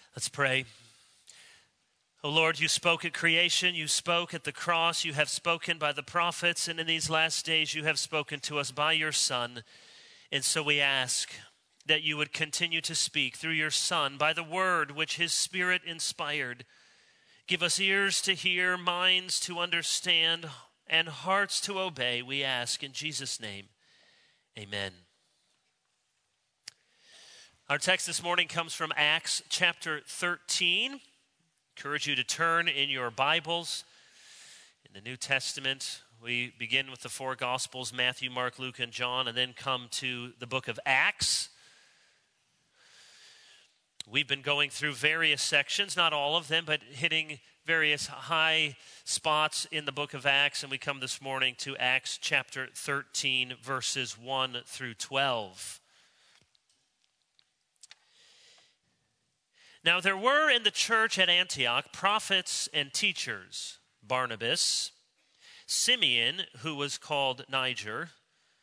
Let's pray. Oh Lord, you spoke at creation, you spoke at the cross, you have spoken by the prophets, and in these last days you have spoken to us by your Son. And so we ask that you would continue to speak through your Son by the word which his Spirit inspired. Give us ears to hear, minds to understand, and hearts to obey, we ask in Jesus' name. Amen. Our text this morning comes from Acts chapter 13. Encourage you to turn in your Bibles. In the New Testament, we begin with the four Gospels, Matthew, Mark, Luke, and John, and then come to the book of Acts. We've been going through various sections, not all of them, but hitting various high spots in the book of Acts, and we come this morning to Acts chapter 13, verses 1 through 12. Now there were in the church at Antioch prophets and teachers, Barnabas, Simeon, who was called Niger,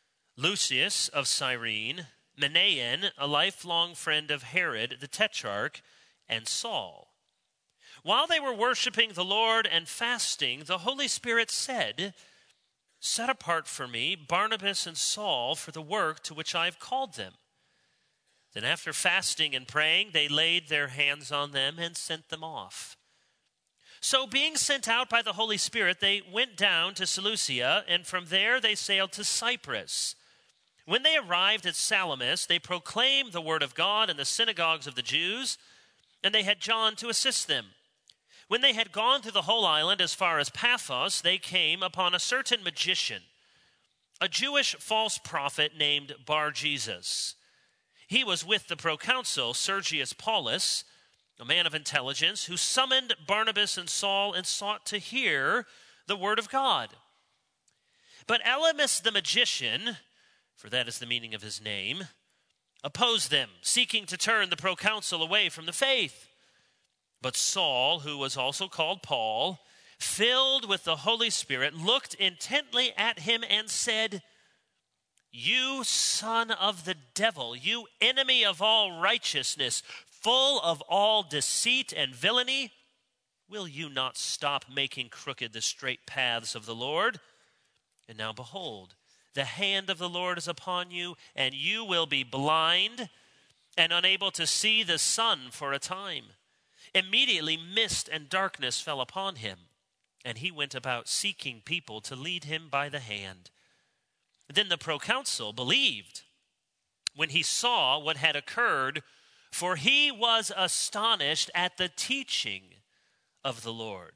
Lucius of Cyrene, Manaen, a lifelong friend of Herod the Tetrarch, and Saul. While they were worshiping the Lord and fasting, the Holy Spirit said, "Set apart for me Barnabas and Saul for the work to which I have called them." Then after fasting and praying, they laid their hands on them and sent them off. So being sent out by the Holy Spirit, they went down to Seleucia, and from there they sailed to Cyprus. When they arrived at Salamis, they proclaimed the word of God in the synagogues of the Jews, and they had John to assist them. When they had gone through the whole island as far as Paphos, they came upon a certain magician, a Jewish false prophet named Bar-Jesus. He was with the proconsul Sergius Paulus, a man of intelligence, who summoned Barnabas and Saul and sought to hear the word of God. But Elymas the magician, for that is the meaning of his name, opposed them, seeking to turn the proconsul away from the faith. But Saul, who was also called Paul, filled with the Holy Spirit, looked intently at him and said, "You son of the devil, you enemy of all righteousness, full of all deceit and villainy, will you not stop making crooked the straight paths of the Lord? And now behold, the hand of the Lord is upon you, and you will be blind and unable to see the sun for a time." Immediately mist and darkness fell upon him, and he went about seeking people to lead him by the hand. Then the proconsul believed when he saw what had occurred, for he was astonished at the teaching of the Lord.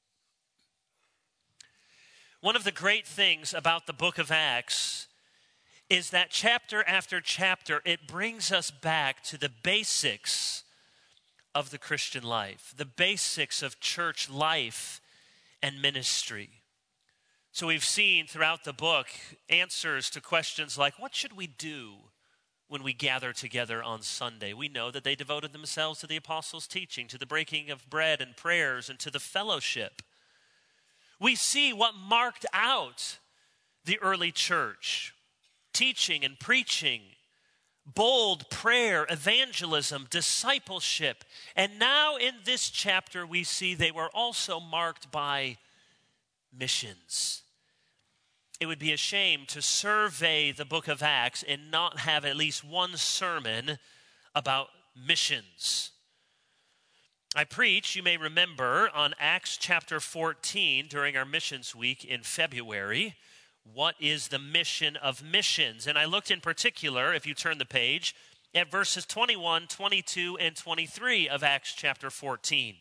One of the great things about the book of Acts is that chapter after chapter, it brings us back to the basics of the Christian life, the basics of church life and ministry. So we've seen throughout the book answers to questions like, what should we do when we gather together on Sunday? We know that they devoted themselves to the apostles' teaching, to the breaking of bread and prayers, and to the fellowship. We see what marked out the early church: teaching and preaching, bold prayer, evangelism, discipleship. And now in this chapter, we see they were also marked by missions. It would be a shame to survey the book of Acts and not have at least one sermon about missions. I preached, you may remember, on Acts chapter 14 during our missions week in February. What is the mission of missions? And I looked in particular, if you turn the page, at verses 21, 22, and 23 of Acts chapter 14.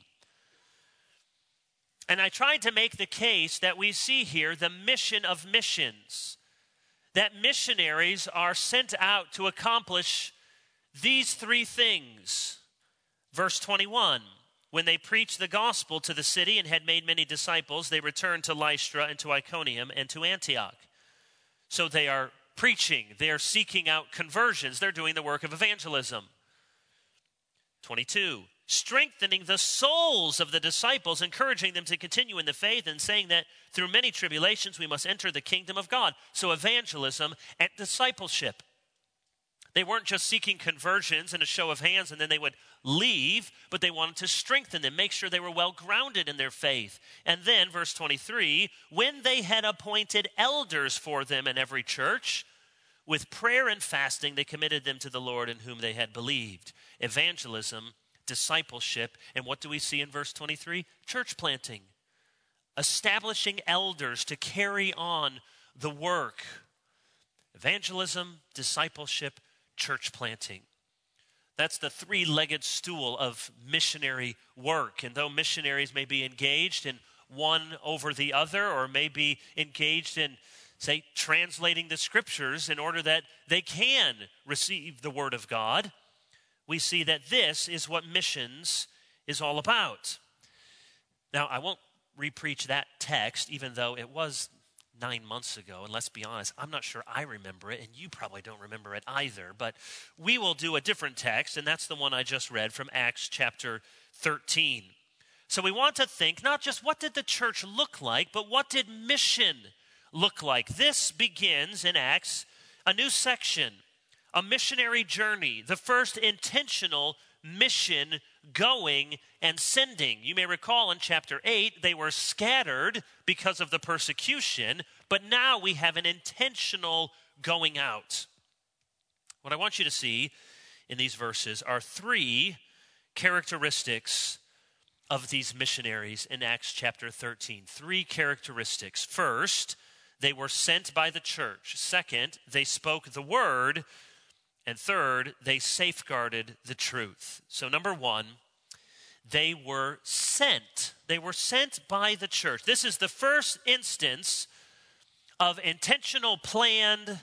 And I tried to make the case that we see here the mission of missions, that missionaries are sent out to accomplish these three things. Verse 21, when they preached the gospel to the city and had made many disciples, they returned to Lystra and to Iconium and to Antioch. So they are preaching, they are seeking out conversions, they're doing the work of evangelism. 22, strengthening the souls of the disciples, encouraging them to continue in the faith, and saying that through many tribulations we must enter the kingdom of God. So evangelism and discipleship. They weren't just seeking conversions in a show of hands and then they would leave, but they wanted to strengthen them, make sure they were well grounded in their faith. And then, verse 23, when they had appointed elders for them in every church, with prayer and fasting, they committed them to the Lord in whom they had believed. Evangelism, discipleship, and what do we see in verse 23? Church planting. Establishing elders to carry on the work. Evangelism, discipleship, church planting. That's the three-legged stool of missionary work. And though missionaries may be engaged in one over the other, or may be engaged in, say, translating the scriptures in order that they can receive the word of God, we see that this is what missions is all about. Now, I won't repreach that text, even though it was 9 months ago, and let's be honest, I'm not sure I remember it, and you probably don't remember it either, but we will do a different text, and that's the one I just read from Acts chapter 13. So we want to think not just what did the church look like, but what did mission look like? This begins in Acts, a new section, a missionary journey, the first intentional mission going and sending. You may recall in chapter 8, they were scattered because of the persecution, but now we have an intentional going out. What I want you to see in these verses are three characteristics of these missionaries in Acts chapter 13. Three characteristics. First, they were sent by the church. Second, they spoke the word. And third, they safeguarded the truth. So number one, they were sent. They were sent by the church. This is the first instance of intentional, planned,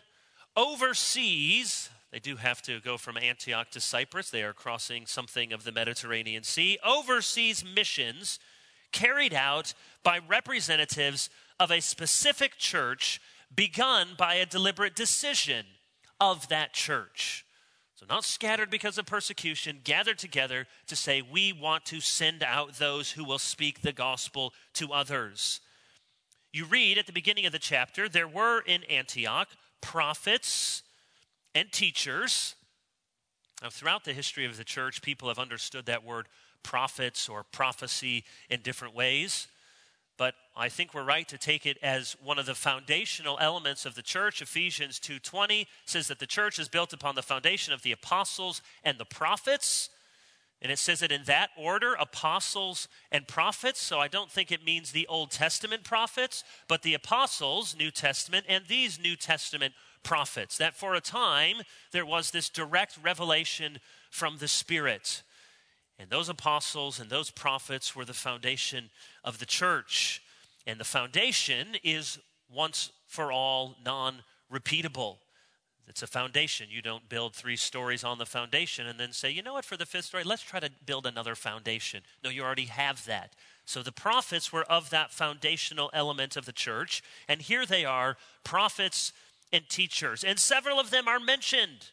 overseas. They do have to go from Antioch to Cyprus. They are crossing something of the Mediterranean Sea. Overseas missions carried out by representatives of a specific church, begun by a deliberate decision of that church. So not scattered because of persecution, gathered together to say, we want to send out those who will speak the gospel to others. You read at the beginning of the chapter, there were in Antioch prophets and teachers. Now, throughout the history of the church, people have understood that word prophets or prophecy in different ways. But I think we're right to take it as one of the foundational elements of the church. Ephesians 2:20 says that the church is built upon the foundation of the apostles and the prophets. And it says it in that order, apostles and prophets. So I don't think it means the Old Testament prophets, but the apostles, New Testament, and these New Testament prophets. That for a time, there was this direct revelation from the Spirit. And those apostles and those prophets were the foundation of the church. And the foundation is once for all non-repeatable. It's a foundation. You don't build 3 stories on the foundation and then say, you know what, for the 5th story, let's try to build another foundation. No, you already have that. So the prophets were of that foundational element of the church. And here they are, prophets and teachers. And several of them are mentioned.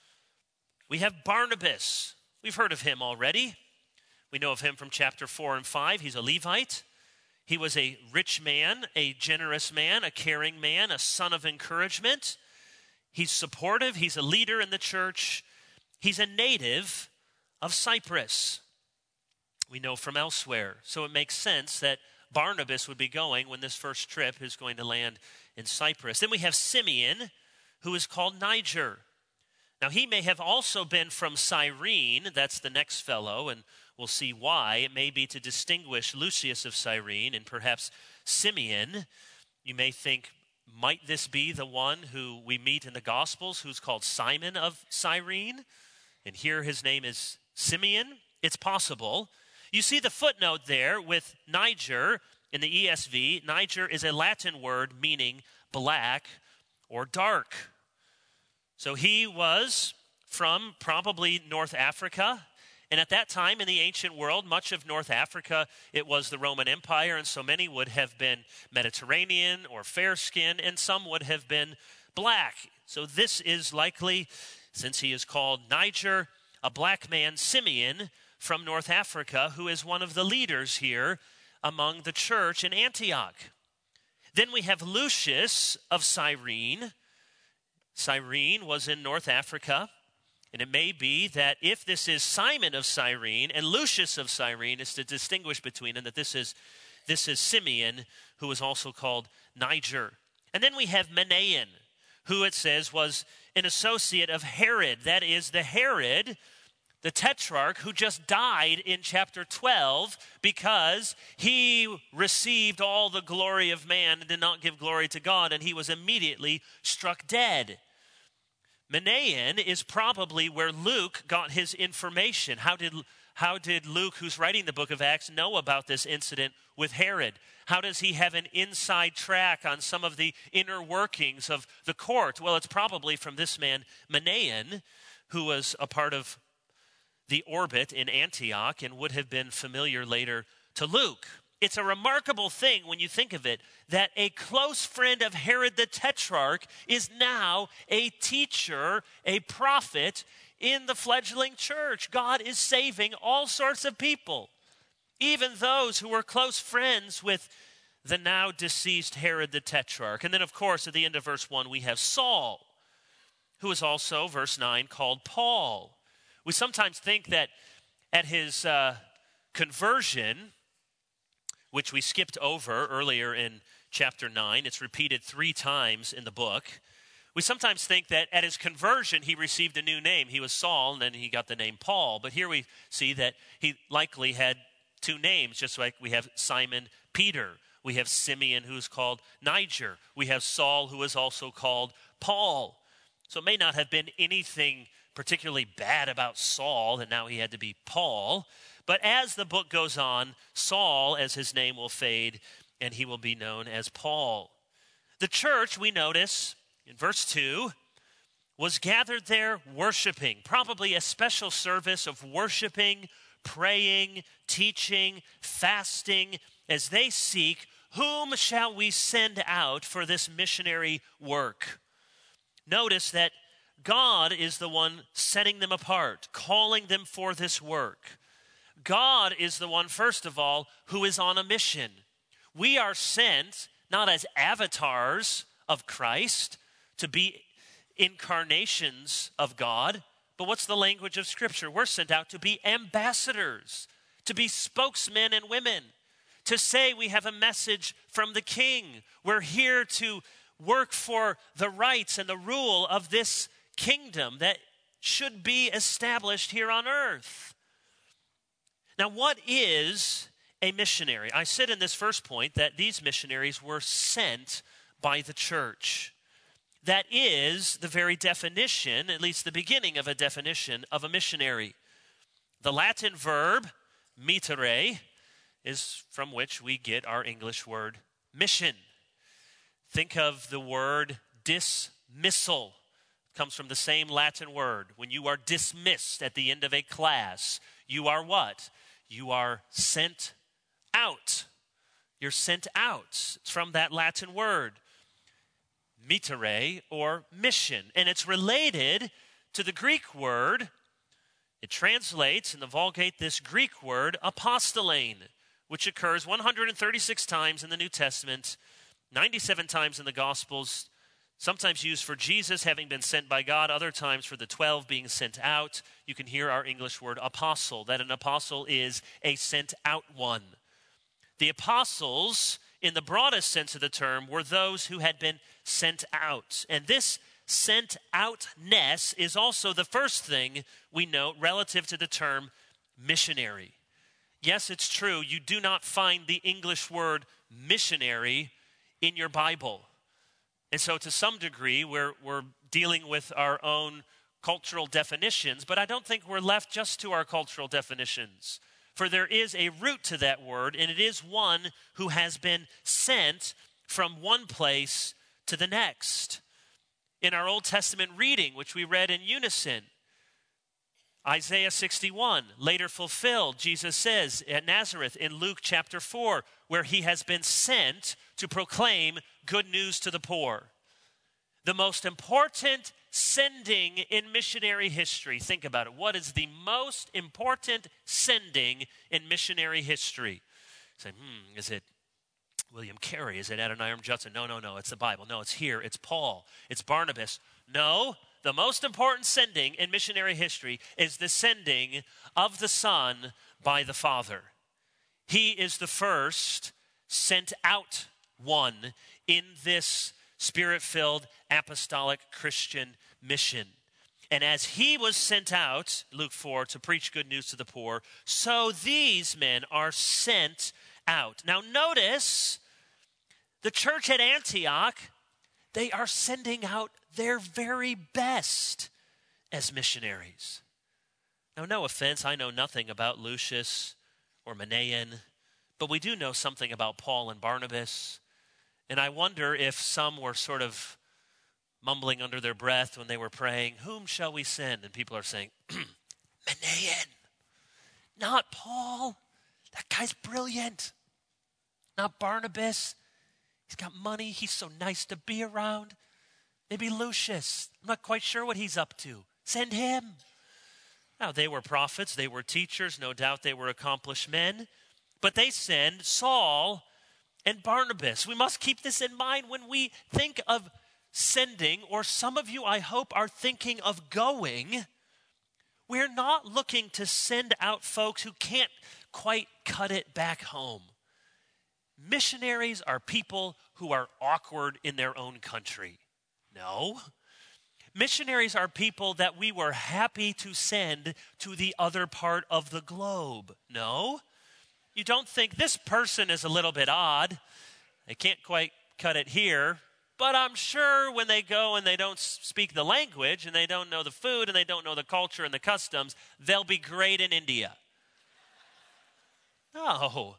We have Barnabas. We've heard of him already. We know of him from chapter 4 and 5. He's a Levite. He was a rich man, a generous man, a caring man, a son of encouragement. He's supportive. He's a leader in the church. He's a native of Cyprus. We know from elsewhere. So it makes sense that Barnabas would be going when this first trip is going to land in Cyprus. Then we have Simeon, who is called Niger. Now, he may have also been from Cyrene. That's the next fellow, and we'll see why. It may be to distinguish Lucius of Cyrene and perhaps Simeon. You may think, might this be the one who we meet in the Gospels who's called Simon of Cyrene? And here his name is Simeon. It's possible. You see the footnote there with Niger in the ESV. Niger is a Latin word meaning black or dark. So he was from probably North Africa. And at that time in the ancient world, much of North Africa, it was the Roman Empire. And so many would have been Mediterranean or fair-skinned, and some would have been black. So this is likely, since he is called Niger, a black man, Simeon, from North Africa, who is one of the leaders here among the church in Antioch. Then we have Lucius of Cyrene. Cyrene was in North Africa. And it may be that if this is Simon of Cyrene and Lucius of Cyrene, is to distinguish between them, that this is Simeon, who is also called Niger. And then we have Manaen, who it says was an associate of Herod. That is the Herod, the tetrarch, who just died in chapter 12 because he received all the glory of man and did not give glory to God, and he was immediately struck dead. Manaen is probably where Luke got his information. How did Luke, who's writing the book of Acts, know about this incident with Herod? How does he have an inside track on some of the inner workings of the court? Well, it's probably from this man, Manaen, who was a part of the orbit in Antioch and would have been familiar later to Luke. It's a remarkable thing when you think of it, that a close friend of Herod the Tetrarch is now a teacher, a prophet in the fledgling church. God is saving all sorts of people, even those who were close friends with the now deceased Herod the Tetrarch. And then, of course, at the end of verse 1, we have Saul, who is also, verse 9, called Paul. We sometimes think that at his conversion, which we skipped over earlier in chapter 9, it's repeated 3 times in the book. We sometimes think that at his conversion, he received a new name. He was Saul, and then he got the name Paul. But here we see that he likely had 2 names, just like we have Simon Peter. We have Simeon, who is called Niger. We have Saul, who is also called Paul. So it may not have been anything particularly bad about Saul, that now he had to be Paul. But as the book goes on, Saul, as his name, will fade, and he will be known as Paul. The church, we notice in verse 2, was gathered there worshiping, probably a special service of worshiping, praying, teaching, fasting, as they seek, whom shall we send out for this missionary work? Notice that God is the one setting them apart, calling them for this work. God is the one, first of all, who is on a mission. We are sent not as avatars of Christ to be incarnations of God, but what's the language of Scripture? We're sent out to be ambassadors, to be spokesmen and women, to say we have a message from the King. We're here to work for the rights and the rule of this kingdom that should be established here on earth. Now, what is a missionary? I said in this first point that these missionaries were sent by the church. That is the very definition, at least the beginning of a definition of a missionary. The Latin verb, mittere, is from which we get our English word mission. Think of the word dismissal. It comes from the same Latin word. When you are dismissed at the end of a class, you are what? You are sent out. You're sent out. It's from that Latin word, mittere, or mission. And it's related to the Greek word. It translates in the Vulgate this Greek word, apostolane, which occurs 136 times in the New Testament, 97 times in the Gospels, sometimes used for Jesus having been sent by God, other times for the 12 being sent out. You can hear our English word apostle, that an apostle is a sent out one. The apostles, in the broadest sense of the term, were those who had been sent out. And this sent outness is also the first thing we note relative to the term missionary. Yes, it's true, you do not find the English word missionary in your Bible. And so to some degree, we're dealing with our own cultural definitions, but I don't think we're left just to our cultural definitions. For there is a root to that word, and it is one who has been sent from one place to the next. In our Old Testament reading, which we read in unison, Isaiah 61, later fulfilled, Jesus says at Nazareth in Luke chapter 4, where he has been sent to proclaim good news to the poor. The most important sending in missionary history. Think about it. What is the most important sending in missionary history? Say, is it William Carey? Is it Adoniram Judson? No. It's the Bible. No, it's here. It's Paul. It's Barnabas. No, the most important sending in missionary history is the sending of the Son by the Father. He is the first sent out one in this Spirit-filled apostolic Christian mission. And as he was sent out, Luke 4, to preach good news to the poor, so these men are sent out. Now notice, the church at Antioch, they are sending out their very best as missionaries. Now, no offense, I know nothing about Lucius or Manaen, but we do know something about Paul and Barnabas. And I wonder if some were sort of mumbling under their breath when they were praying, whom shall we send? And people are saying, Manaen, not Paul. That guy's brilliant. Not Barnabas. He's got money. He's so nice to be around. Maybe Lucius. I'm not quite sure what he's up to. Send him. Now, they were prophets. They were teachers. No doubt they were accomplished men. But they send Saul and Barnabas. We must keep this in mind when we think of sending, or some of you, I hope, are thinking of going. We're not looking to send out folks who can't quite cut it back home. Missionaries are people who are awkward in their own country. No. Missionaries are people that we were happy to send to the other part of the globe. No. You don't think this person is a little bit odd. They can't quite cut it here. But I'm sure when they go and they don't speak the language and they don't know the food and they don't know the culture and the customs, they'll be great in India. No.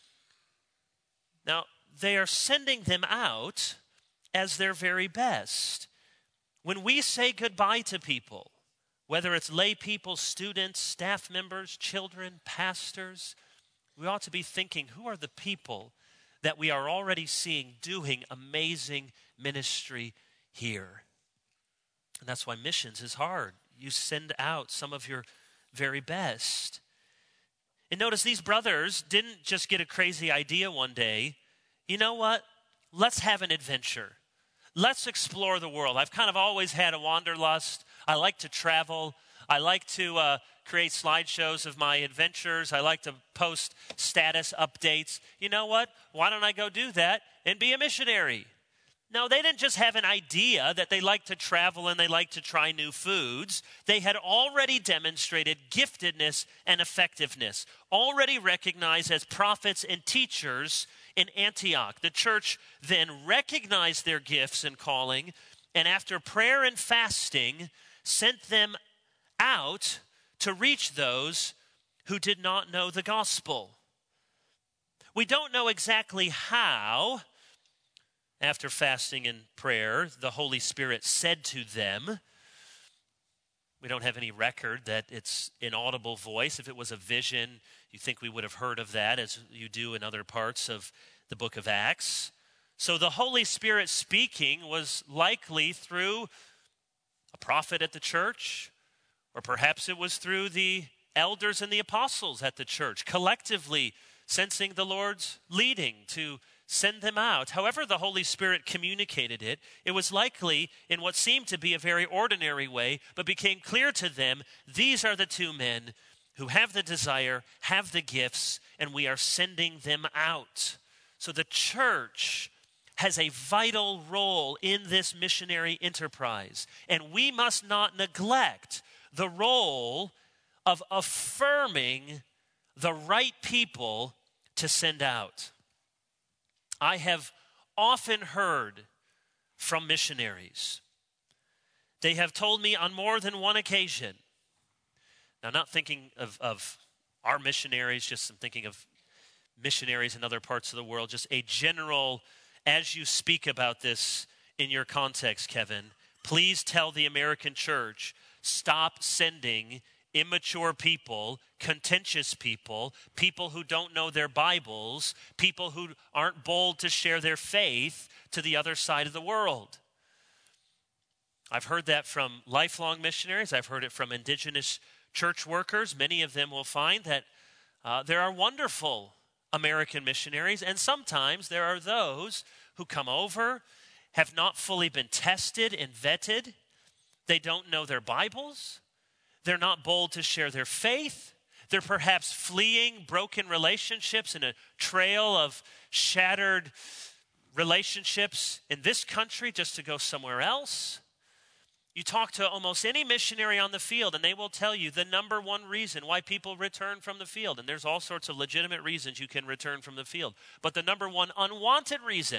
Now, they are sending them out as their very best. When we say goodbye to people, whether it's lay people, students, staff members, children, pastors, we ought to be thinking, who are the people that we are already seeing doing amazing ministry here? And that's why missions is hard. You send out some of your very best. And notice these brothers didn't just get a crazy idea one day. You know what? Let's have an adventure. Let's explore the world. I've kind of always had a wanderlust. I like to travel. I like to create slideshows of my adventures. I like to post status updates. You know what? Why don't I go do that and be a missionary? No, they didn't just have an idea that they like to travel and they like to try new foods. They had already demonstrated giftedness and effectiveness, already recognized as prophets and teachers in Antioch. The church then recognized their gifts and calling, and after prayer and fasting, sent them out to reach those who did not know the gospel. We don't know exactly how, after fasting and prayer, the Holy Spirit said to them. We don't have any record that it's an audible voice. If it was a vision, you think we would have heard of that, as you do in other parts of the book of Acts. So the Holy Spirit speaking was likely through a prophet at the church, or perhaps it was through the elders and the apostles at the church, collectively sensing the Lord's leading to send them out. However the Holy Spirit communicated it, it was likely in what seemed to be a very ordinary way, but became clear to them, these are the two men who have the desire, have the gifts, and we are sending them out. So the church has a vital role in this missionary enterprise, and we must not neglect the role of affirming the right people to send out. I have often heard from missionaries. They have told me on more than one occasion. Now, not thinking of our missionaries, just I'm thinking of missionaries in other parts of the world, just a general, as you speak about this in your context, Kevin, please tell the American church, stop sending immature people, contentious people, people who don't know their Bibles, people who aren't bold to share their faith to the other side of the world. I've heard that from lifelong missionaries. I've heard it from indigenous church workers. Many of them will find that there are wonderful American missionaries, and sometimes there are those who come over, have not fully been tested and vetted. They don't know their Bibles. They're not bold to share their faith. They're perhaps fleeing broken relationships in a trail of shattered relationships in this country just to go somewhere else. You talk to almost any missionary on the field, and they will tell you the number one reason why people return from the field. And there's all sorts of legitimate reasons you can return from the field. But the number one unwanted reason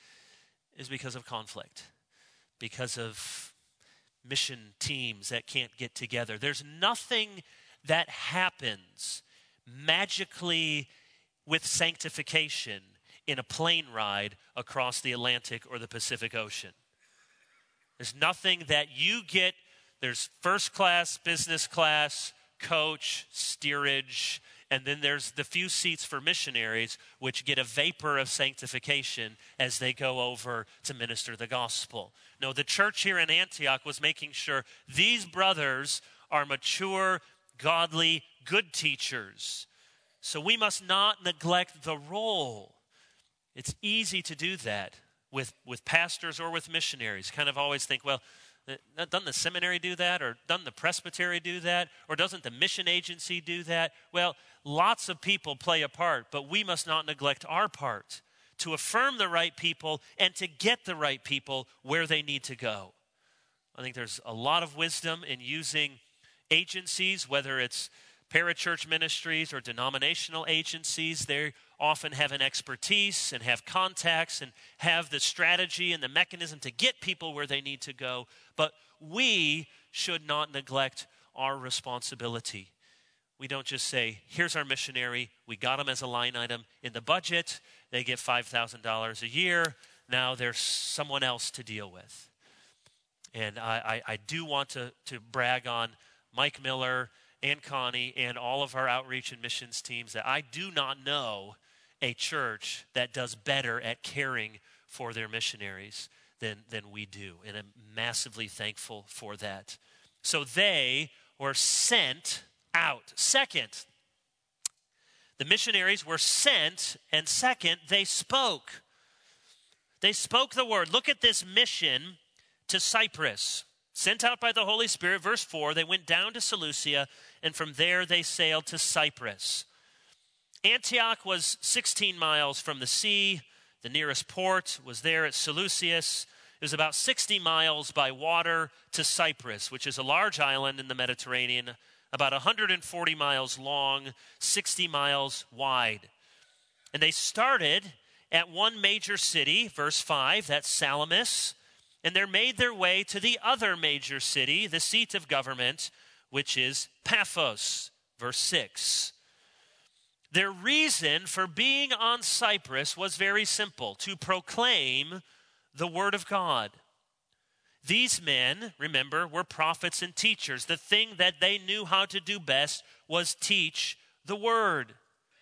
is because of conflict, because of mission teams that can't get together. There's nothing that happens magically with sanctification in a plane ride across the Atlantic or the Pacific Ocean. There's nothing that you get. There's first class, business class, coach, steerage, and then there's the few seats for missionaries, which get a vapor of sanctification as they go over to minister the gospel. No, the church here in Antioch was making sure these brothers are mature, godly, good teachers. So we must not neglect the role. It's easy to do that with pastors or with missionaries. Kind of always think, well, doesn't the seminary do that? Or doesn't the presbytery do that? Or doesn't the mission agency do that? Well, lots of people play a part, but we must not neglect our part to affirm the right people and to get the right people where they need to go. I think there's a lot of wisdom in using agencies, whether it's parachurch ministries or denominational agencies. They often have an expertise and have contacts and have the strategy and the mechanism to get people where they need to go. But we should not neglect our responsibility. We don't just say, here's our missionary. We got them as a line item in the budget. They get $5,000 a year. Now there's someone else to deal with. And I do want to brag on Mike Miller and Connie and all of our outreach and missions teams that I do not know a church that does better at caring for their missionaries than we do. And I'm massively thankful for that. So they were sent out. Second, the missionaries were sent, and second, they spoke. They spoke the word. Look at this mission to Cyprus. Sent out by the Holy Spirit, verse 4, they went down to Seleucia, and from there they sailed to Cyprus. Antioch was 16 miles from the sea. The nearest port was there at Seleucus. It was about 60 miles by water to Cyprus, which is a large island in the Mediterranean, about 140 miles long, 60 miles wide. And they started at one major city, verse 5, that's Salamis, and they made their way to the other major city, the seat of government, which is Paphos, verse 6. Their reason for being on Cyprus was very simple, to proclaim the word of God. These men, remember, were prophets and teachers. The thing that they knew how to do best was teach the word.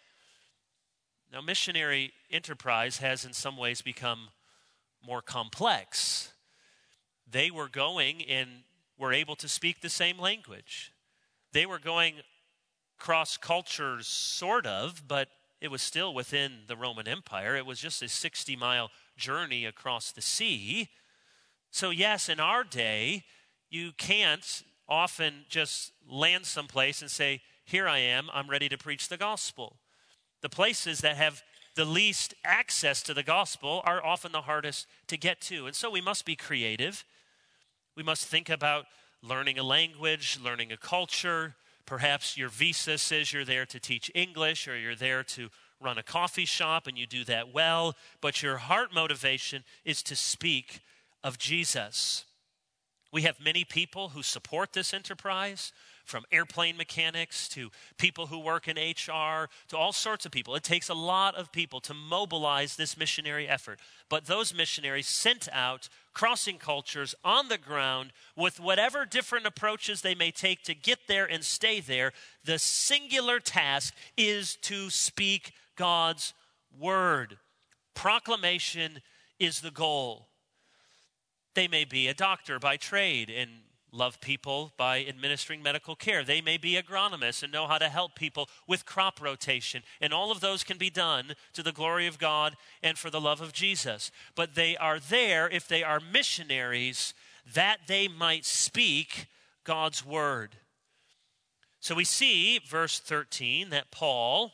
Now, missionary enterprise has in some ways become more complex. They were going and were able to speak the same language. They were going cross cultures, sort of, but it was still within the Roman Empire. It was just a 60-mile journey across the sea. So yes, in our day, you can't often just land someplace and say, here I am, I'm ready to preach the gospel. The places that have the least access to the gospel are often the hardest to get to. And so we must be creative. We must think about learning a language, learning a culture. Perhaps your visa says you're there to teach English, or you're there to run a coffee shop and you do that well, but your heart motivation is to speak of Jesus. We have many people who support this enterprise, from airplane mechanics to people who work in HR to all sorts of people. It takes a lot of people to mobilize this missionary effort. But those missionaries sent out, crossing cultures on the ground with whatever different approaches they may take to get there and stay there, the singular task is to speak God's word. Proclamation is the goal. They may be a doctor by trade and love people by administering medical care. They may be agronomists and know how to help people with crop rotation. And all of those can be done to the glory of God and for the love of Jesus. But they are there, if they are missionaries, that they might speak God's word. So we see, verse 13, that Paul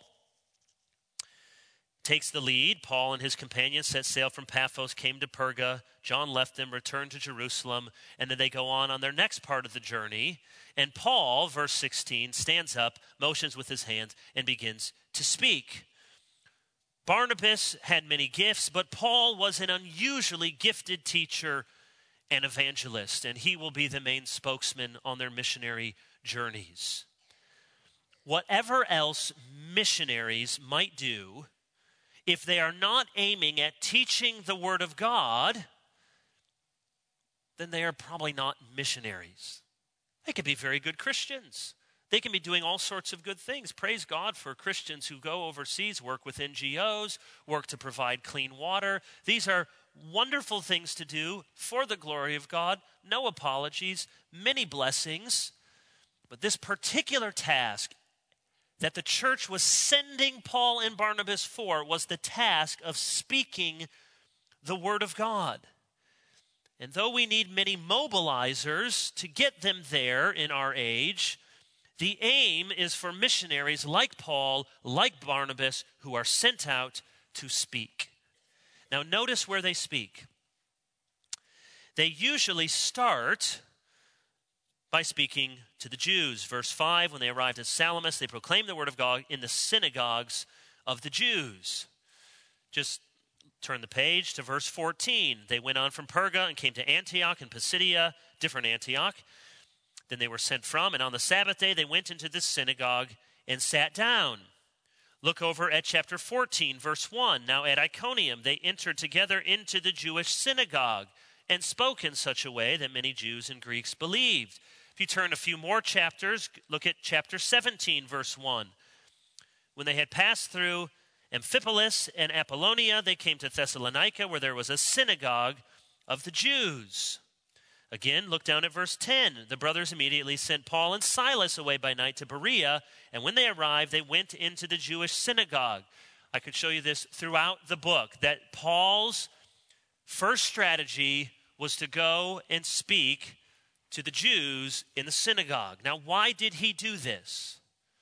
takes the lead. Paul and his companions set sail from Paphos, came to Perga. John left them, returned to Jerusalem, and then they go on their next part of the journey. And Paul, verse 16, stands up, motions with his hands, and begins to speak. Barnabas had many gifts, but Paul was an unusually gifted teacher and evangelist, and he will be the main spokesman on their missionary journeys. Whatever else missionaries might do, if they are not aiming at teaching the Word of God, then they are probably not missionaries. They can be very good Christians. They can be doing all sorts of good things. Praise God for Christians who go overseas, work with NGOs, work to provide clean water. These are wonderful things to do for the glory of God. No apologies, many blessings. But this particular task that the church was sending Paul and Barnabas for was the task of speaking the Word of God. And though we need many mobilizers to get them there in our age, the aim is for missionaries like Paul, like Barnabas, who are sent out to speak. Now notice where they speak. They usually start by speaking to the Jews. Verse 5, when they arrived at Salamis, they proclaimed the word of God in the synagogues of the Jews. Just turn the page to verse 14. They went on from Perga and came to Antioch and Pisidia, different Antioch. Then they were sent from, and on the Sabbath day they went into the synagogue and sat down. Look over at chapter 14, verse 1. Now at Iconium they entered together into the Jewish synagogue and spoke in such a way that many Jews and Greeks believed. If you turn a few more chapters, look at chapter 17, verse 1. When they had passed through Amphipolis and Apollonia, they came to Thessalonica, where there was a synagogue of the Jews. Again, look down at verse 10. The brothers immediately sent Paul and Silas away by night to Berea, and when they arrived, they went into the Jewish synagogue. I could show you this throughout the book, that Paul's first strategy was to go and speak to the Jews in the synagogue. Now, why did he do this?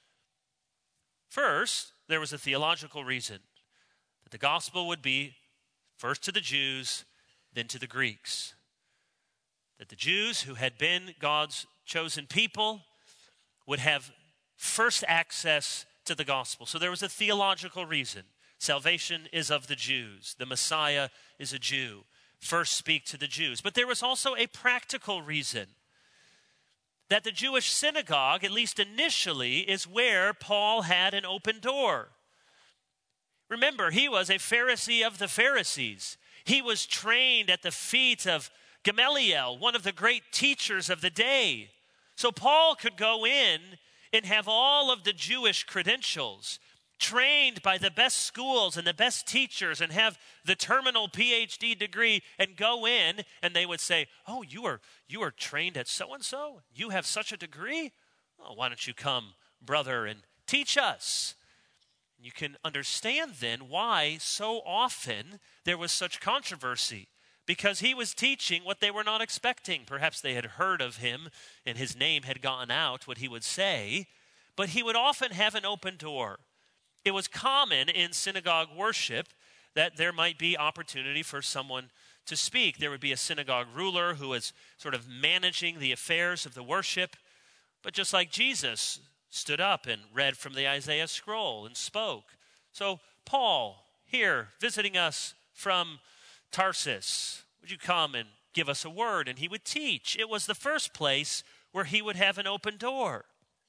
First, there was a theological reason, that the gospel would be first to the Jews, then to the Greeks. That the Jews, who had been God's chosen people, would have first access to the gospel. So there was a theological reason. Salvation is of the Jews. The Messiah is a Jew. First speak to the Jews. But there was also a practical reason. That the Jewish synagogue, at least initially, is where Paul had an open door. Remember, he was a Pharisee of the Pharisees. He was trained at the feet of Gamaliel, one of the great teachers of the day. So Paul could go in and have all of the Jewish credentials, trained by the best schools and the best teachers, and have the terminal PhD degree, and go in and they would say, oh, you are trained at so-and-so? You have such a degree? Oh, why don't you come, brother, and teach us? You can understand then why so often there was such controversy, because he was teaching what they were not expecting. Perhaps they had heard of him and his name had gotten out, what he would say, but he would often have an open door. It was common in synagogue worship that there might be opportunity for someone to speak. There would be a synagogue ruler who was sort of managing the affairs of the worship. But just like Jesus stood up and read from the Isaiah scroll and spoke. So Paul, here, visiting us from Tarsus, would you come and give us a word? And he would teach. It was the first place where he would have an open door.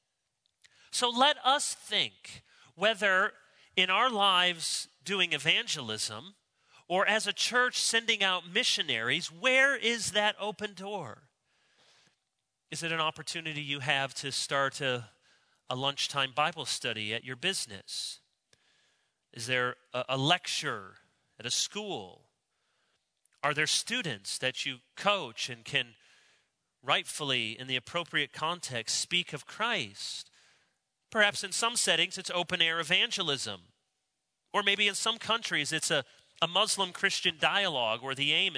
So let us think whether in our lives doing evangelism or as a church sending out missionaries, where is that open door? Is it an opportunity you have to start a lunchtime Bible study at your business? Is there a lecture at a school? Are there students that you coach and can rightfully, in the appropriate context, speak of Christ? Perhaps in some settings it's open-air evangelism. Or maybe in some countries it's a Muslim-Christian dialogue where the aim is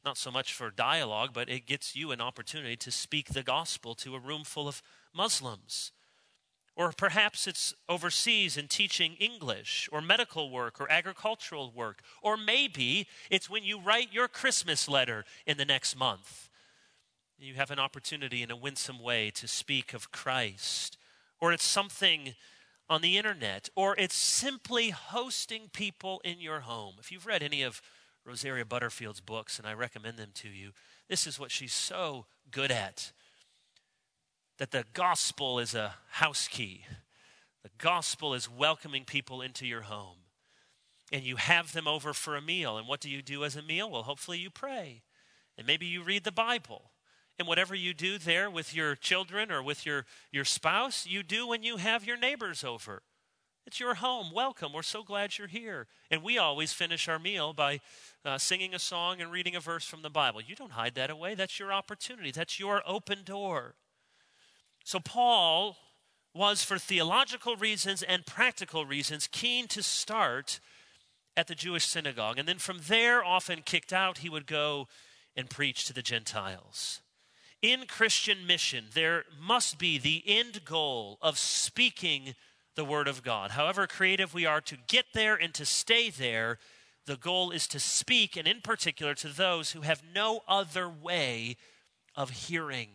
not so much for dialogue, but it gets you an opportunity to speak the gospel to a room full of Muslims. Or perhaps it's overseas in teaching English or medical work or agricultural work. Or maybe it's when you write your Christmas letter in the next month. You have an opportunity in a winsome way to speak of Christ. Or it's something on the internet. Or it's simply hosting people in your home. If you've read any of Rosaria Butterfield's books, and I recommend them to you, this is what she's so good at. That the gospel is a house key. The gospel is welcoming people into your home. And you have them over for a meal. And what do you do as a meal? Well, hopefully you pray. And maybe you read the Bible. And whatever you do there with your children or with your spouse, you do when you have your neighbors over. It's your home. Welcome. We're so glad you're here. And we always finish our meal by singing a song and reading a verse from the Bible. You don't hide that away. That's your opportunity. That's your open door. So Paul was, for theological reasons and practical reasons, keen to start at the Jewish synagogue. And then from there, often kicked out, he would go and preach to the Gentiles. In Christian mission, there must be the end goal of speaking the word of God. However creative we are to get there and to stay there, the goal is to speak, and in particular to those who have no other way of hearing.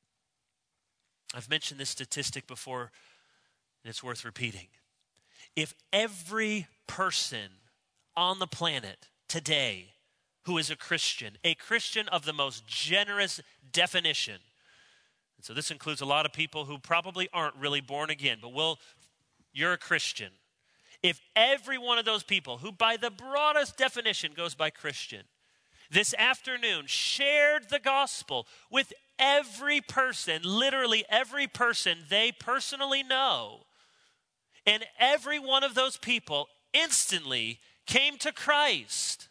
I've mentioned this statistic before, and it's worth repeating. If every person on the planet today who is a Christian of the most generous definition, and so this includes a lot of people who probably aren't really born again, but you're a Christian. If every one of those people who by the broadest definition goes by Christian, this afternoon shared the gospel with every person, literally every person they personally know, and every one of those people instantly came to Christ,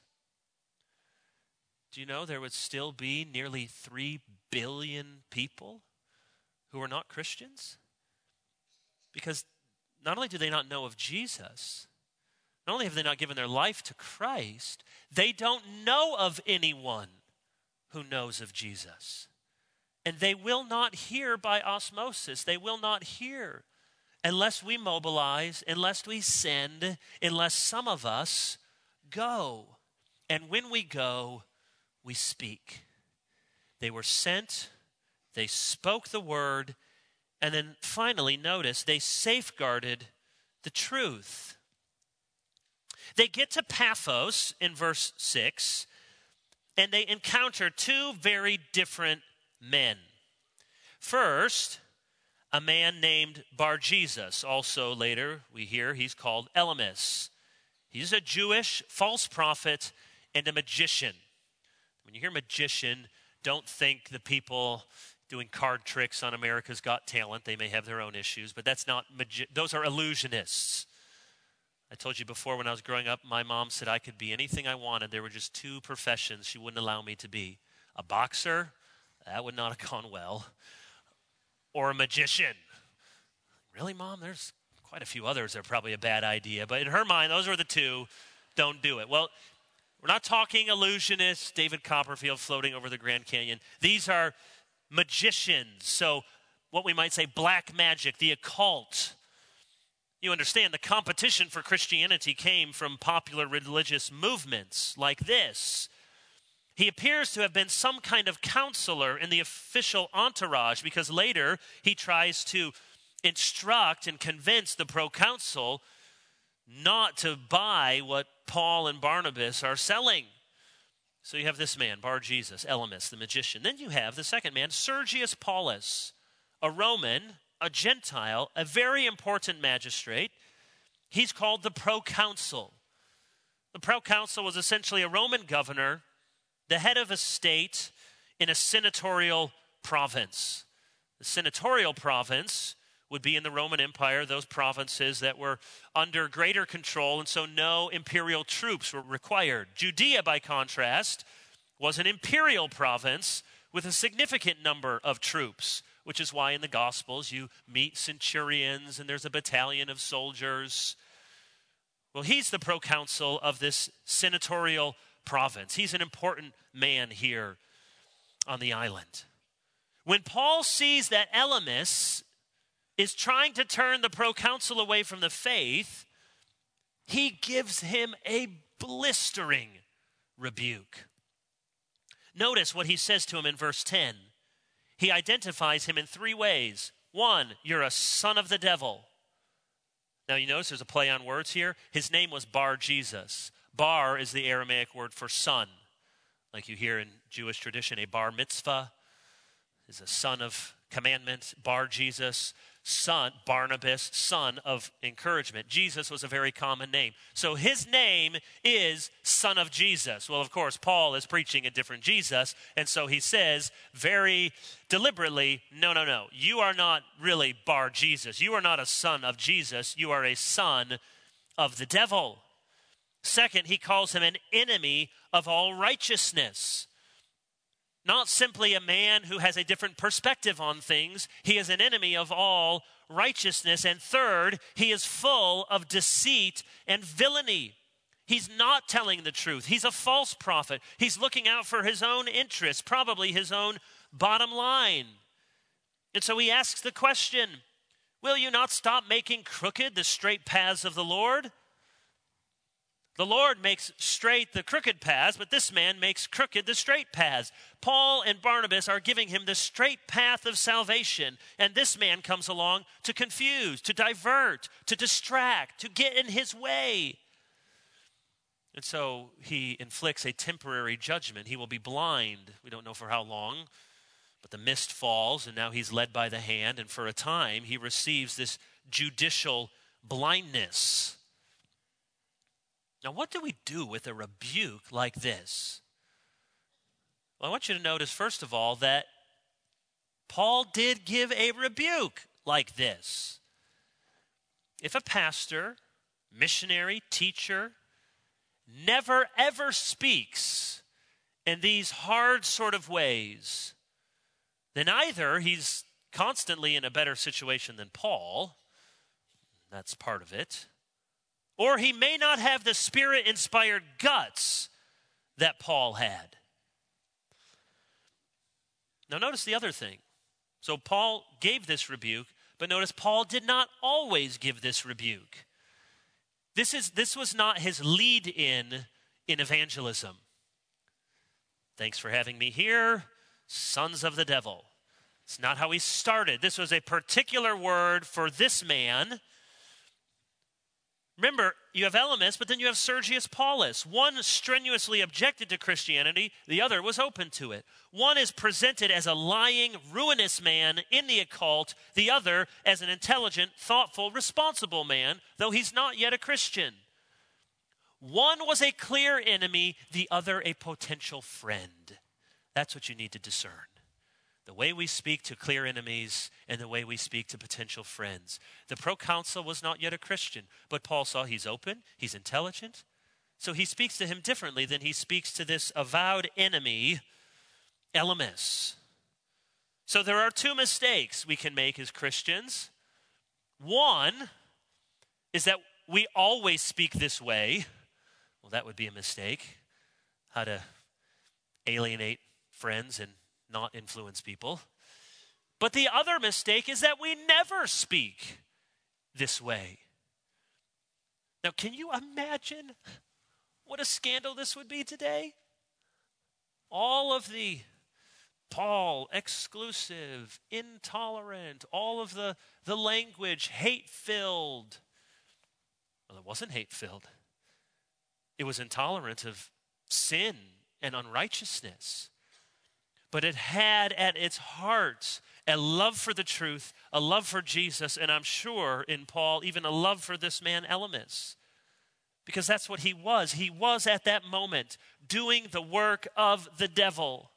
do you know there would still be nearly 3 billion people who are not Christians? Because not only do they not know of Jesus, not only have they not given their life to Christ, they don't know of anyone who knows of Jesus. And they will not hear by osmosis. They will not hear unless we mobilize, unless we send, unless some of us go. And when we go, we speak. They were sent, they spoke the word, and then finally, notice, they safeguarded the truth. They get to Paphos in verse 6, and they encounter two very different men. First, a man named Bar-Jesus. Also later, we hear he's called Elymas. He's a Jewish false prophet and a magician. When you hear magician, don't think the people doing card tricks on America's Got Talent. They may have their own issues, but that's not those are illusionists. I told you before, when I was growing up, my mom said I could be anything I wanted. There were just two professions she wouldn't allow me to be. A boxer, that would not have gone well, or a magician. Really, Mom? There's quite a few others that are probably a bad idea, but in her mind, those are the two. Don't do it. Well, we're not talking illusionists, David Copperfield floating over the Grand Canyon. These are magicians, so what we might say black magic, the occult. You understand, the competition for Christianity came from popular religious movements like this. He appears to have been some kind of counselor in the official entourage, because later he tries to instruct and convince the proconsul not to buy what Paul and Barnabas are selling. So you have this man, Bar-Jesus, Elymas, the magician. Then you have the second man, Sergius Paulus, a Roman, a Gentile, a very important magistrate. He's called the proconsul. The proconsul was essentially a Roman governor, the head of a state in a senatorial province. The senatorial province would be in the Roman Empire, those provinces that were under greater control, and so no imperial troops were required. Judea, by contrast, was an imperial province with a significant number of troops, which is why in the Gospels you meet centurions and there's a battalion of soldiers. Well, he's the proconsul of this senatorial province. He's an important man here on the island. When Paul sees that Elymas is trying to turn the proconsul away from the faith, he gives him a blistering rebuke. Notice what he says to him in verse 10. He identifies him in three ways. One, you're a son of the devil. Now you notice there's a play on words here. His name was Bar Jesus. Bar is the Aramaic word for son. Like you hear in Jewish tradition, a bar mitzvah is a son of commandment. Bar Jesus, son, Barnabas, son of encouragement. Jesus was a very common name. So his name is Son of Jesus. Well, of course, Paul is preaching a different Jesus, and so he says very deliberately, no, you are not really Bar Jesus. You are not a son of Jesus. You are a son of the devil. Second, he calls him an enemy of all righteousness. Not simply a man who has a different perspective on things. He is an enemy of all righteousness. And third, he is full of deceit and villainy. He's not telling the truth. He's a false prophet. He's looking out for his own interests, probably his own bottom line. And so he asks the question, will you not stop making crooked the straight paths of the Lord? The Lord makes straight the crooked paths, but this man makes crooked the straight paths. Paul and Barnabas are giving him the straight path of salvation, and this man comes along to confuse, to divert, to distract, to get in his way. And so he inflicts a temporary judgment. He will be blind. We don't know for how long, but the mist falls, and now he's led by the hand, and for a time he receives this judicial blindness. Now, what do we do with a rebuke like this? Well, I want you to notice, first of all, that Paul did give a rebuke like this. If a pastor, missionary, teacher, never ever speaks in these hard sort of ways, then either he's constantly in a better situation than Paul, that's part of it, or he may not have the Spirit-inspired guts that Paul had. Now notice the other thing. So Paul gave this rebuke, but notice Paul did not always give this rebuke. This was not his lead-in evangelism. Thanks for having me here, sons of the devil. It's not how he started. This was a particular word for this man. Remember, you have Elymas, but then you have Sergius Paulus. One strenuously objected to Christianity, the other was open to it. One is presented as a lying, ruinous man in the occult, the other as an intelligent, thoughtful, responsible man, though he's not yet a Christian. One was a clear enemy, the other a potential friend. That's what you need to discern. The way we speak to clear enemies and the way we speak to potential friends. The proconsul was not yet a Christian, but Paul saw he's open, he's intelligent. So he speaks to him differently than he speaks to this avowed enemy, Elymas. So there are two mistakes we can make as Christians. One is that we always speak this way. Well, that would be a mistake. How to alienate friends and not influence people. But the other mistake is that we never speak this way. Now, can you imagine what a scandal this would be today? All of the Paul, exclusive, intolerant, all of the language, hate-filled. Well, it wasn't hate-filled. It was intolerant of sin and unrighteousness. But it had at its heart a love for the truth, a love for Jesus, and I'm sure in Paul, even a love for this man, Elymas. Because that's what he was. He was at that moment doing the work of the devil.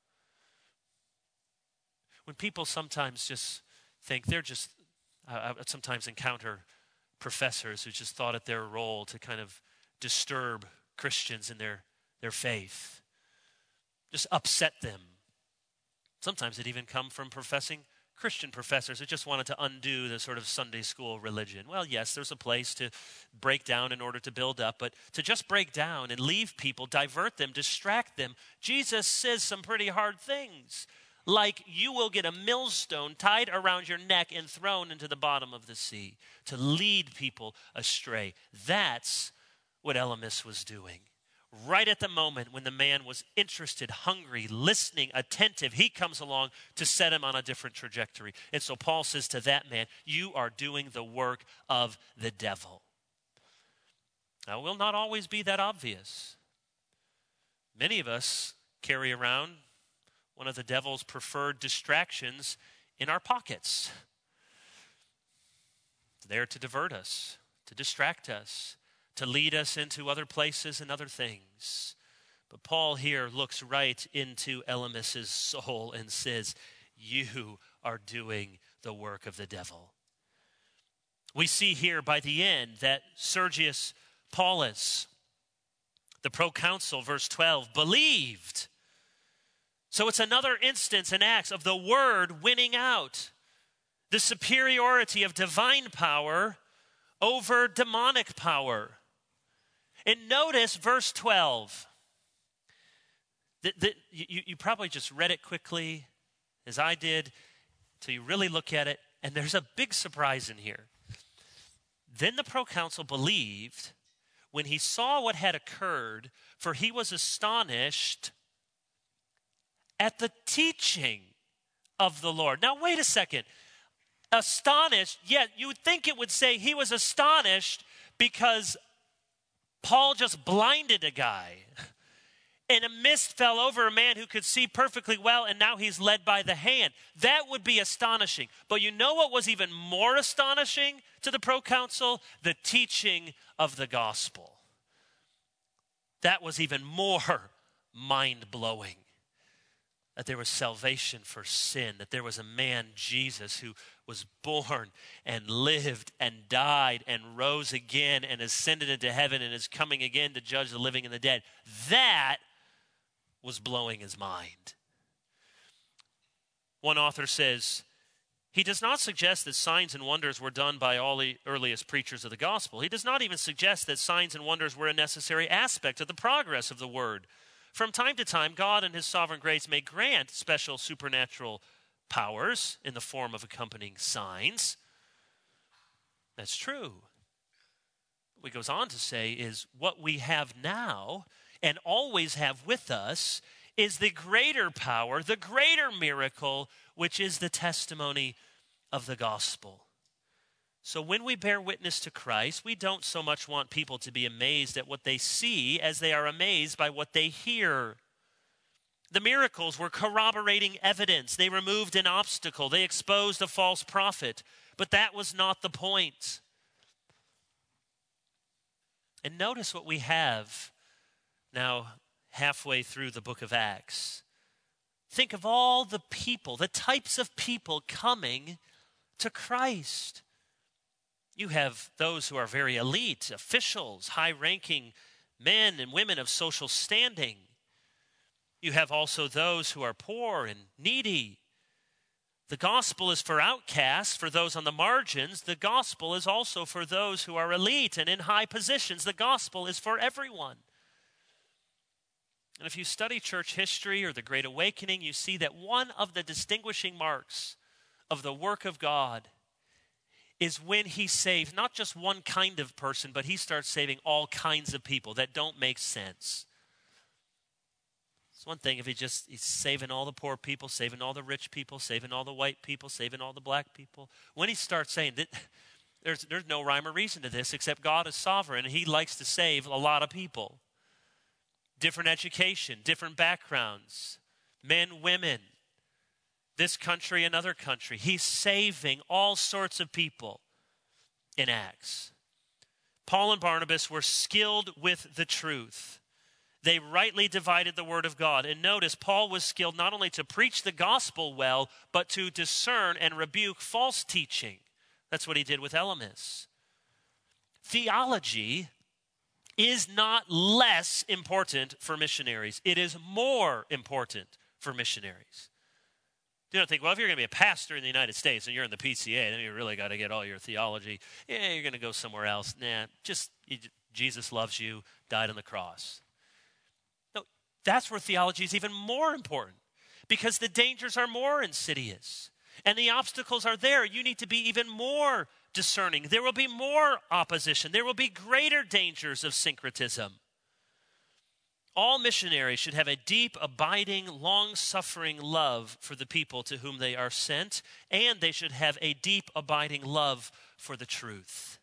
When people sometimes just think I sometimes encounter professors who just thought it their role to kind of disturb Christians in their faith, just upset them. Sometimes it even comes from professing Christian professors that just wanted to undo the sort of Sunday school religion. Well, yes, there's a place to break down in order to build up, but to just break down and leave people, divert them, distract them, Jesus says some pretty hard things. Like you will get a millstone tied around your neck and thrown into the bottom of the sea to lead people astray. That's what Elymas was doing. Right at the moment when the man was interested, hungry, listening, attentive, he comes along to set him on a different trajectory. And so Paul says to that man, you are doing the work of the devil. Now, it will not always be that obvious. Many of us carry around one of the devil's preferred distractions in our pockets. It's there to divert us, to distract us, to lead us into other places and other things. But Paul here looks right into Elymas's soul and says, you are doing the work of the devil. We see here by the end that Sergius Paulus, the proconsul, verse 12, believed. So it's another instance in Acts of the word winning out. The superiority of divine power over demonic power. And notice verse 12. You probably just read it quickly, as I did, till you really look at it. And there's a big surprise in here. Then the proconsul believed when he saw what had occurred, for he was astonished at the teaching of the Lord. Now, wait a second. Astonished, yet you would think it would say he was astonished because Paul just blinded a guy. And a mist fell over a man who could see perfectly well, and now he's led by the hand. That would be astonishing. But you know what was even more astonishing to the proconsul? The teaching of the gospel. That was even more mind-blowing. That there was salvation for sin, that there was a man, Jesus, who was born and lived and died and rose again and ascended into heaven and is coming again to judge the living and the dead. That was blowing his mind. One author says, he does not suggest that signs and wonders were done by all the earliest preachers of the gospel. He does not even suggest that signs and wonders were a necessary aspect of the progress of the word. From time to time, God in his sovereign grace may grant special supernatural powers in the form of accompanying signs. That's true. What he goes on to say is what we have now and always have with us is the greater power, the greater miracle, which is the testimony of the gospel. So when we bear witness to Christ, we don't so much want people to be amazed at what they see as they are amazed by what they hear. The miracles were corroborating evidence. They removed an obstacle. They exposed a false prophet. But that was not the point. And notice what we have now halfway through the book of Acts. Think of all the people, the types of people coming to Christ. You have those who are very elite, officials, high-ranking men and women of social standing. You have also those who are poor and needy. The gospel is for outcasts, for those on the margins. The gospel is also for those who are elite and in high positions. The gospel is for everyone. And if you study church history or the Great Awakening, you see that one of the distinguishing marks of the work of God is when he saves not just one kind of person, but he starts saving all kinds of people that don't make sense. It's one thing if he's saving all the poor people, saving all the rich people, saving all the white people, saving all the black people. When he starts saying that there's no rhyme or reason to this except God is sovereign and he likes to save a lot of people. Different education, different backgrounds, men, women, this country, another country. He's saving all sorts of people in Acts. Paul and Barnabas were skilled with the truth. They rightly divided the word of God. And notice, Paul was skilled not only to preach the gospel well, but to discern and rebuke false teaching. That's what he did with Elymas. Theology is not less important for missionaries. It is more important for missionaries. You don't think, well, if you're going to be a pastor in the United States and you're in the PCA, then you really got to get all your theology. Yeah, you're going to go somewhere else. Nah, Jesus loves you, died on the cross. No, that's where theology is even more important because the dangers are more insidious and the obstacles are there. You need to be even more discerning. There will be more opposition. There will be greater dangers of syncretism. All missionaries should have a deep, abiding, long-suffering love for the people to whom they are sent, and they should have a deep, abiding love for the truth.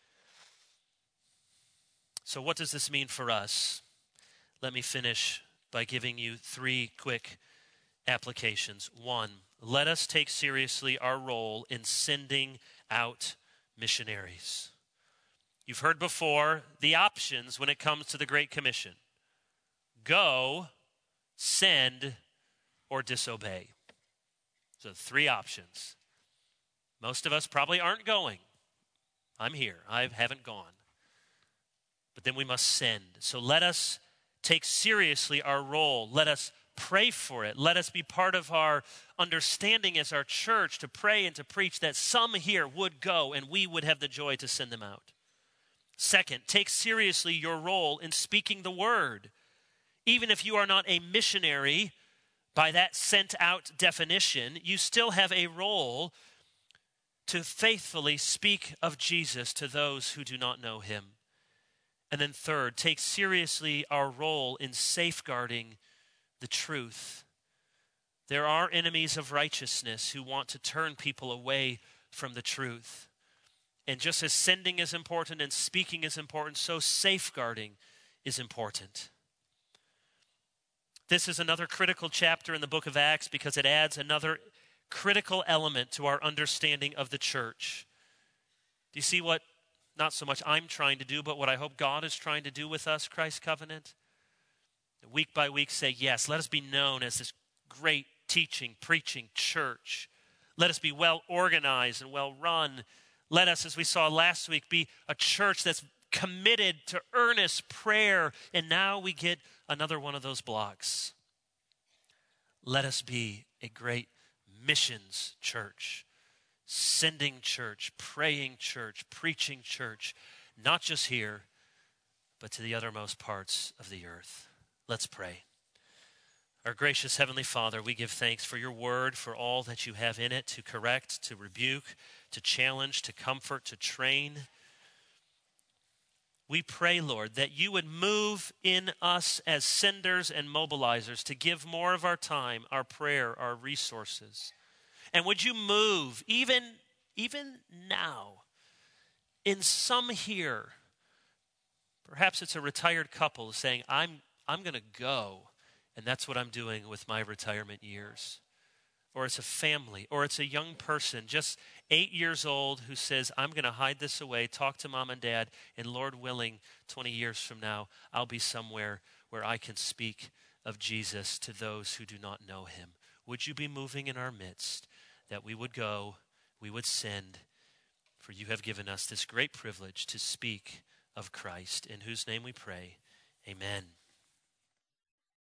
So what does this mean for us? Let me finish by giving you 3 quick applications. 1, let us take seriously our role in sending out missionaries. You've heard before the options when it comes to the Great Commission. Go, send, or disobey. So 3 options. Most of us probably aren't going. I'm here. I haven't gone. But then we must send. So let us take seriously our role. Let us pray for it. Let us be part of our understanding as our church to pray and to preach that some here would go and we would have the joy to send them out. 2nd, take seriously your role in speaking the word. Even if you are not a missionary by that sent out definition, you still have a role to faithfully speak of Jesus to those who do not know him. And then 3rd, take seriously our role in safeguarding the truth. There are enemies of righteousness who want to turn people away from the truth. And just as sending is important and speaking is important, so safeguarding is important. This is another critical chapter in the book of Acts because it adds another critical element to our understanding of the church. Do you see what, not so much I'm trying to do, but what I hope God is trying to do with us, Christ Covenant? Week by week say, yes, let us be known as this great teaching, preaching church. Let us be well organized and well run. Let us, as we saw last week, be a church that's committed to earnest prayer. And now we get another one of those blocks. Let us be a great missions church, sending church, praying church, preaching church, not just here, but to the uttermost parts of the earth. Let's pray. Our gracious Heavenly Father, we give thanks for your word, for all that you have in it to correct, to rebuke, to challenge, to comfort, to train. We pray, Lord, that you would move in us as senders and mobilizers to give more of our time, our prayer, our resources. And would you move, even now, in some here, perhaps it's a retired couple saying, I'm going to go, and that's what I'm doing with my retirement years. Or it's a family, or it's a young person, just 8 years old, who says, I'm going to hide this away, talk to mom and dad, and Lord willing, 20 years from now, I'll be somewhere where I can speak of Jesus to those who do not know him. Would you be moving in our midst, that we would go, we would send, for you have given us this great privilege to speak of Christ, in whose name we pray. Amen.